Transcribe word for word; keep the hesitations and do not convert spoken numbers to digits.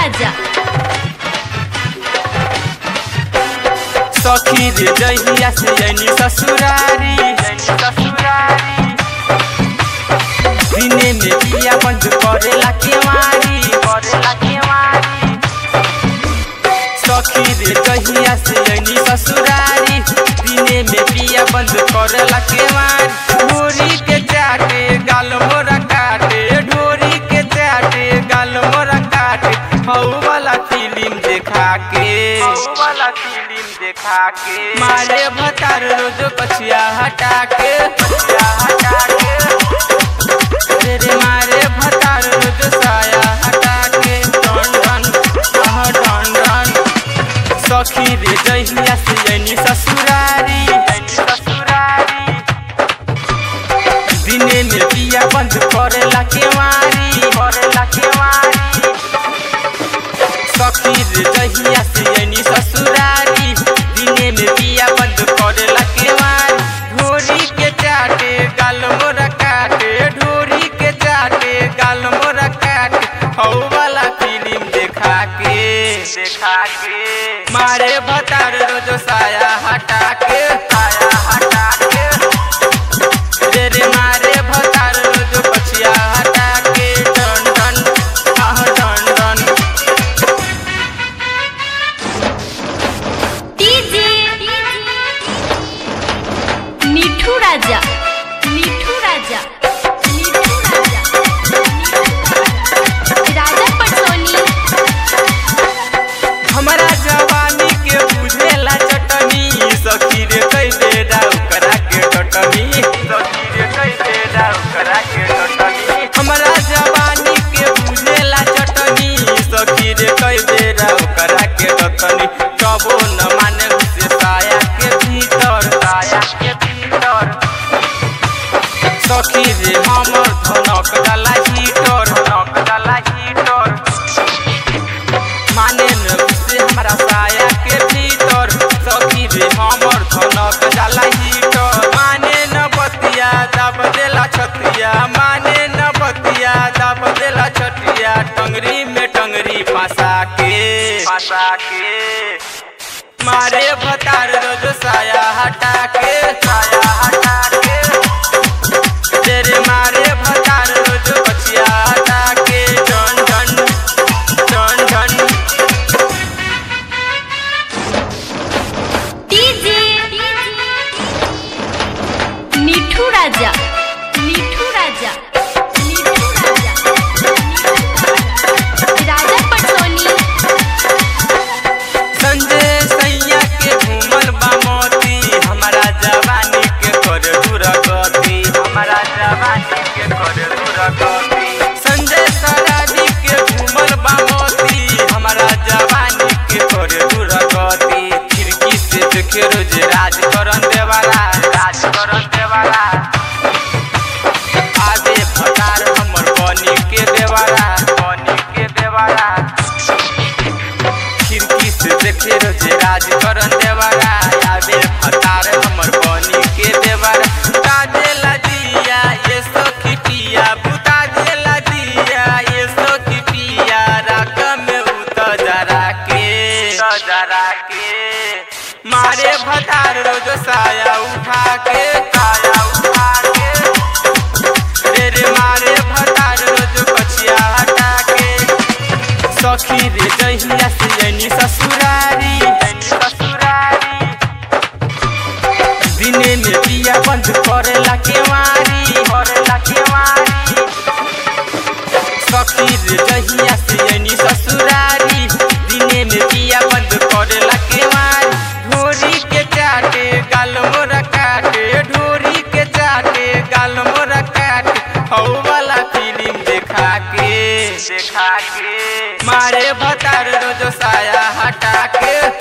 राजा सखी रे जहिया से जैनी ससुरारी दिने में पिया बंद करेला केवारी करेला केवारी सखी रे जहिया से जैनी ससुरारी दिने में पिया बंद करेला केवारी ढोरी के चाटे गाल मोरा काटे ढोरी के चाटे गाल मोरा काटे हौ वाला फिल्म देखा के हौ वाला फिल्म देखा के मारे भतार रोज कछिया हटा के कछिया हटा के तेरे मारे भतार रोज साया हटा के डन डन आह डन डन सखी रे जहिया से जैनी ससुरारी जैनी ससुरारी दिने में पिया बंद करेला केवारी करेला केवारी सखी रे जहिया से जैनी ससुरारी दिने में पिया बंद करेला केवारी ढोरी के चाटे गाल मोरा काटे ढोरी के चाटे गाल मोरा काटे हौ वाला फिल्म देखा के देखा के मारे भतार रोज साया हटा के साया हटा के रे रे मारे भतार रोज कछिया हटा के डन डन आह डन डन डीजे मिठू राजा मिठू राजा मिठू राजा राजा पटोनी हमारा जवानी के बुझेला चटनी सखी रे कैसे डाउ करा के टटनी सखी रे कैसे डाउ करा के टटनी हमारा जवानी के बुझेला चटनी सखी रे कैसे डाउ करा के टटनी कबो न माने से साया के भीतर साया के भीतर सखी रे हमर धनक डाला हीटर धनक डाला हीटर माने न से हमारा साया के भीतर सखी रे हमर धनक डाला हीटर माने न बतिया दब देला छतिया माने न बतिया दब देला छतिया टंगरी में टंगरी फंसा के फंसा के मारे भतार रोज साया हटा के साया हटा के तेरे मारे भतार रोज कछिया हटा के डन डन डन डन डीजे मिठू राजा मिठू राजा मिठू राजा राजा पटोनी संजय सैया के घूमल बामोती हमारा जवानी के कर दुर्गति हमारा जवानी के कर दुर्गति संजय सराबी के घूमल बामोती हमारा जवानी के कर दुर्गति खिड़की से देखे रोज राज करन देवाला राज करन देवाला आगे भतार हमर बनी के देवाला बनी के देवाला खिड़की से देखे रोज राज करन देवारा आवे भतार हमर बनी के देवारा बुता देला दिया ये सखी पिया बुता देला दिया ये सखी पिया राख में उत जरा के जरा के मारे भतार रोज साया उठा के साया उठा के रे रे मारे भतार रोज कछिया हटा के सखी रे जहिया से जैनी ससुरारी जैनी ससुरारी दिने में पिया बंद करेला केवारी करेला केवारी सखी रे जहिया से जैनी ससुरारी दिने में पिया बंद करेला केवारी ढोरी के चाटे गाल मोरा काटे ढोरी के चाटे गाल मोरा काटे हौ वाला फिल्म देखा के देखा के मारे भतार रोज साया हटा के